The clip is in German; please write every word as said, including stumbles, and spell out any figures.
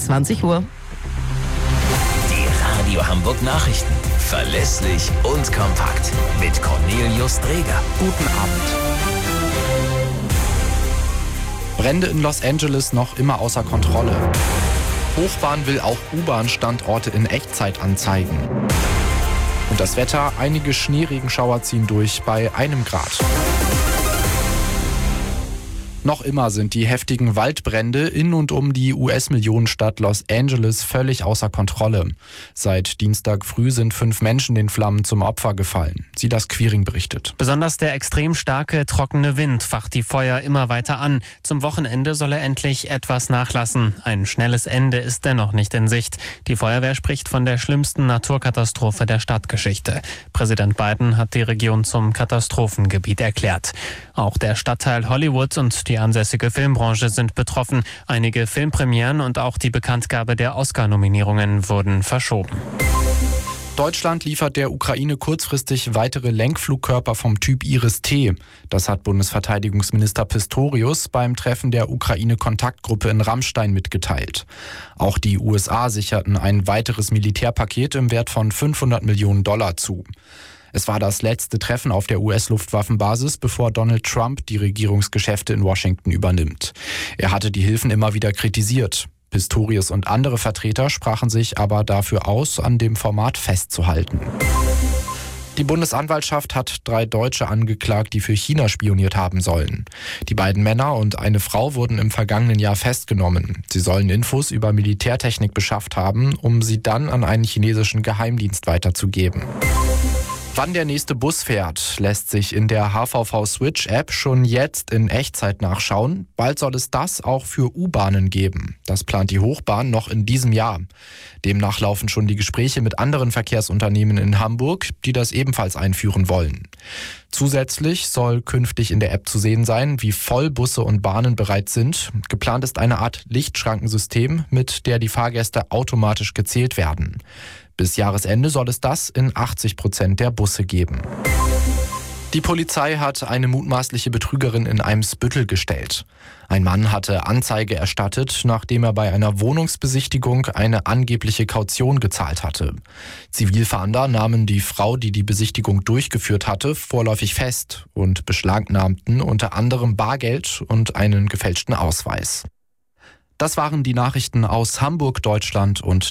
zwanzig Uhr. Die Radio Hamburg Nachrichten. Verlässlich und kompakt. Mit Cornelius Dreger. Guten Abend. Brände in Los Angeles noch immer außer Kontrolle. Hochbahn will auch U-Bahn-Standorte in Echtzeit anzeigen. Und das Wetter, einige Schneeregenschauer ziehen durch bei einem Grad. Noch immer sind die heftigen Waldbrände in und um die U S-Millionenstadt Los Angeles völlig außer Kontrolle. Seit Dienstag früh sind fünf Menschen den Flammen zum Opfer gefallen. Silas Quiring berichtet. Besonders der extrem starke, trockene Wind facht die Feuer immer weiter an. Zum Wochenende soll er endlich etwas nachlassen. Ein schnelles Ende ist dennoch nicht in Sicht. Die Feuerwehr spricht von der schlimmsten Naturkatastrophe der Stadtgeschichte. Präsident Biden hat die Region zum Katastrophengebiet erklärt. Auch der Stadtteil Hollywood und die ansässige Filmbranche sind betroffen. Einige Filmpremieren und auch die Bekanntgabe der Oscar-Nominierungen wurden verschoben. Deutschland liefert der Ukraine kurzfristig weitere Lenkflugkörper vom Typ Iris-T. Das hat Bundesverteidigungsminister Pistorius beim Treffen der Ukraine-Kontaktgruppe in Ramstein mitgeteilt. Auch die U S A sicherten ein weiteres Militärpaket im Wert von fünfhundert Millionen Dollar zu. Es war das letzte Treffen auf der U S-Luftwaffenbasis, bevor Donald Trump die Regierungsgeschäfte in Washington übernimmt. Er hatte die Hilfen immer wieder kritisiert. Pistorius und andere Vertreter sprachen sich aber dafür aus, an dem Format festzuhalten. Die Bundesanwaltschaft hat drei Deutsche angeklagt, die für China spioniert haben sollen. Die beiden Männer und eine Frau wurden im vergangenen Jahr festgenommen. Sie sollen Infos über Militärtechnik beschafft haben, um sie dann an einen chinesischen Geheimdienst weiterzugeben. Wann der nächste Bus fährt, lässt sich in der H V V-Switch-App schon jetzt in Echtzeit nachschauen. Bald soll es das auch für U-Bahnen geben. Das plant die Hochbahn noch in diesem Jahr. Demnach laufen schon die Gespräche mit anderen Verkehrsunternehmen in Hamburg, die das ebenfalls einführen wollen. Zusätzlich soll künftig in der App zu sehen sein, wie voll Busse und Bahnen bereits sind. Geplant ist eine Art Lichtschrankensystem, mit der die Fahrgäste automatisch gezählt werden. Bis Jahresende soll es das in achtzig Prozent der Busse geben. Die Polizei hat eine mutmaßliche Betrügerin in Eimsbüttel gestellt. Ein Mann hatte Anzeige erstattet, nachdem er bei einer Wohnungsbesichtigung eine angebliche Kaution gezahlt hatte. Zivilfahnder nahmen die Frau, die die Besichtigung durchgeführt hatte, vorläufig fest und beschlagnahmten unter anderem Bargeld und einen gefälschten Ausweis. Das waren die Nachrichten aus Hamburg, Deutschland und